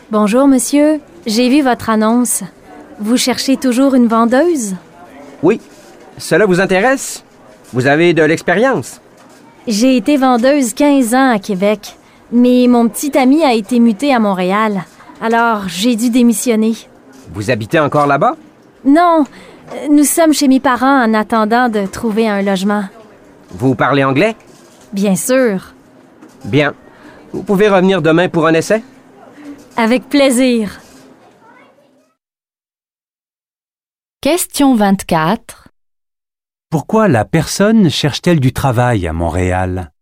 Bonjour, monsieur. J'ai vu votre annonce. Vous cherchez toujours une vendeuse? Oui. Cela vous intéresse? Vous avez de l'expérience? J'ai été vendeuse 15 ans à Québec, mais mon petit ami a été muté à Montréal. Alors, j'ai dû démissionner. Vous habitez encore là-bas? Non, nous sommes chez mes parents en attendant de trouver un logement. Vous parlez anglais? Bien sûr. Bien. Vous pouvez revenir demain pour un essai? Avec plaisir. Question 24. Pourquoi la personne cherche-t-elle du travail à Montréal?